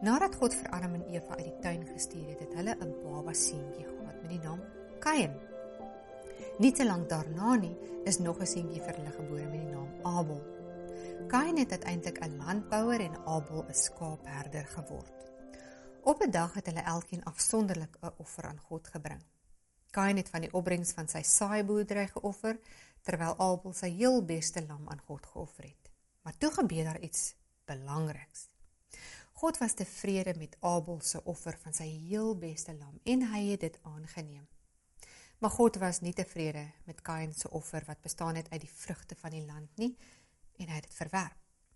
Nadat God vir Adam en Eva uit die tuin gestuur het hulle 'n baba seentjie gehad met die naam Kain. Nie te lank daarna nie, is nog 'n seentjie vir hulle gebore met die naam Abel. Kain het uiteindelik 'n landbouer en Abel 'n skaapherder geword. Op 'n dag het hulle elkeen afsonderlik 'n offer aan God gebring. Kain het van die opbrengs van sy saaiboerdery geoffer, terwyl Abel sy heel beste lam aan God geoffer het. Maar toe gebeur daar iets belangriks. God was tevrede met Abel se offer van sy heel beste lam en hy het dit aangeneem. Maar God was nie tevrede met Kain se offer wat bestaan het uit die vrugte van die land nie en hy het dit verwerp.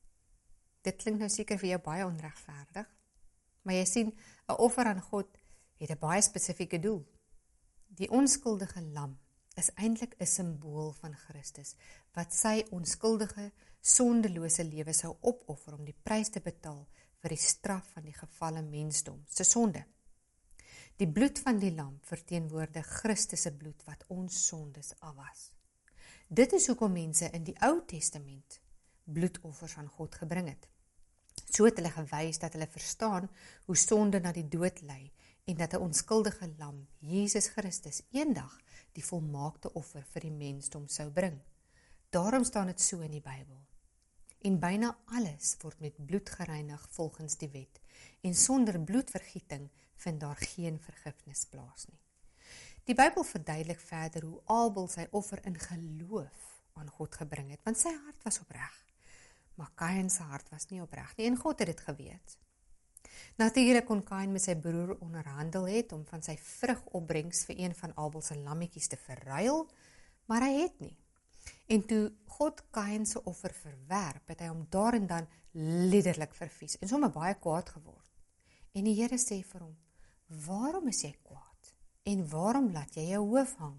Dit klink nou seker vir jou baie onregverdig, maar jy sien, 'n offer aan God het 'n baie spesifieke doel. Die onskuldige lam is eintlik 'n simbool van Christus, wat sy onskuldige, sondelose lewe sou opoffer om die prys te betaal vir die straf van die gefalle mensdom se sonde. Die bloed van die lam verteenwoordig Christus se bloed wat ons sondes afwas. Dit is hoekom mense in die Ou Testament bloedoffers aan God gebring het. So het hulle gewys dat hulle verstaan hoe sonde na die dood lei en dat 'n onskuldige lam, Jesus Christus, eendag die volmaakte offer vir die mensdom sou bring. Daarom staan dit so in die Bybel. En byna alles word met bloed gereinig volgens die wet, en sonder bloedvergieting vind daar geen vergifnis plaas nie. Die Bybel verduidelik verder hoe Abel sy offer in geloof aan God gebring het, want sy hart was opreg. Maar Kain se hart was nie opreg nie en God het dit geweet. Natuurlik kon Kain met sy broer onderhandel het om van sy vrugopbrengs vir een van Abel se lammetjies te verruil, maar hy het nie. En toe God Kain se offer verwerp, het hy hom daar en dan liderlik vervies en sommer baie kwaad geword. En die Here sê vir hom, waarom is jy kwaad? En waarom laat jy jou hoof hang?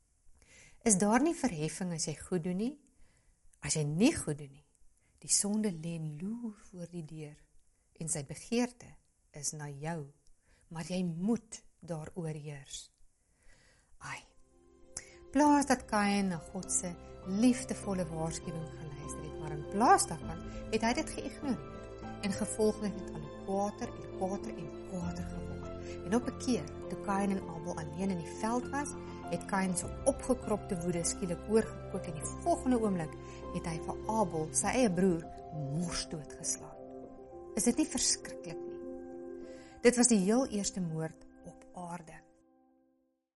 Is daar nie verheffing as jy goed doen nie? As jy nie goed doen nie, die sonde lê loer voor die deur en sy begeerte is na jou, maar jy moet daar oorheers. Ai, plaas dat Kain na God se liefdevolle waarskuwing geluister het, maar in plaas daarvan het hy dit geïgnoreer en gevolglik het al kwader en kwader en kwader geword. En op 'n keer, toe Kain en Abel alleen in die veld was, het Kain so opgekropte woede skielik oorgekook en die volgende oomblik het hy vir Abel, sy eie broer, morsdood geslaan. Is dit nie verskriklik nie? Dit was die heel eerste moord op aarde.